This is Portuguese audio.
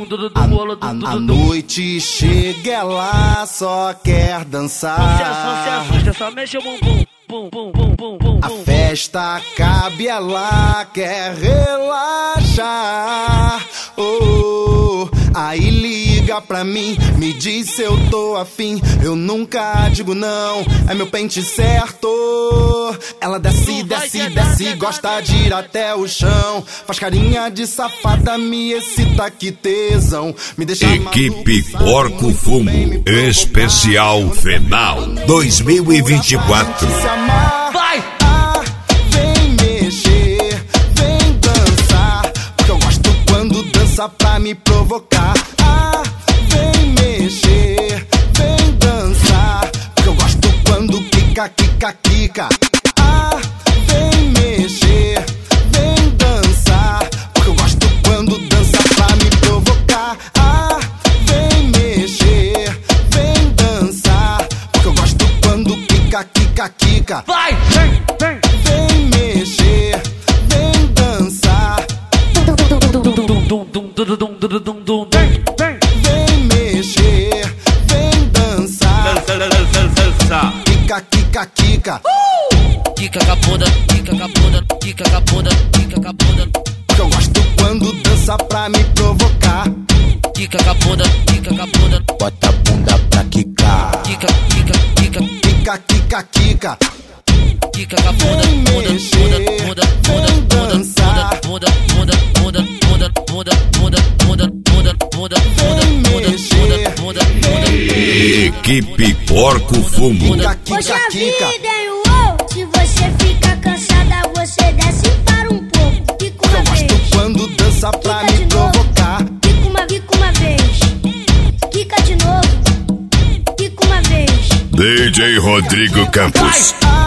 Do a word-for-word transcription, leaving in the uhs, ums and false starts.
A noite chega, ela só quer dançar. Só mexe o bumbum. A festa acaba e ela quer relaxar. Oh, aí liga pra mim, me diz se eu tô afim. Eu nunca digo não, é meu pente certo. Ela desce, desce, desce, gosta de ir até o chão. Faz carinha de safada, me excita, que tesão. Me deixa Equipe Porco Fumo Especial Final dois mil e vinte e quatro. Vai! Ah, vem mexer, vem dançar, porque eu gosto quando dança pra me provocar. Ah, vem mexer, vem dançar, porque eu gosto quando quica, quica, quica. Ah, vem mexer, vem dançar, porque eu gosto quando dança pra me provocar. Ah, vem mexer, vem dançar, porque eu gosto quando quica, quica, quica. Vai! Vem, vem! Vem mexer, vem dançar. Vem mexer, vem dançar. Quica, quica, quica. Quica com a bunda, quica com a bunda, quica com a bunda, quica com a bunda. Porque eu gosto quando dança pra me provocar. Quica com a bunda, quica com a bunda. Bota a bunda pra quicar. Quica, quica, quica. Quica, quica, quica. Quica com a bunda, bunda, bunda, bunda, bunda, bunda, bunda, bunda, bunda, bunda, bunda, bunda, bunda, bunda, bunda, bunda, bunda, bunda. Equipe Porco Fumo. Quica, Poxa quica, quica. vida, hein, uou. Se você fica cansada, você desce para um pouco. Quica uma Eu vez. gosto quando dança pra Quica me de novo. provocar. Quica uma, quica uma vez. Quica de novo. Quica uma vez. D J Rodrigo Campos. Ah,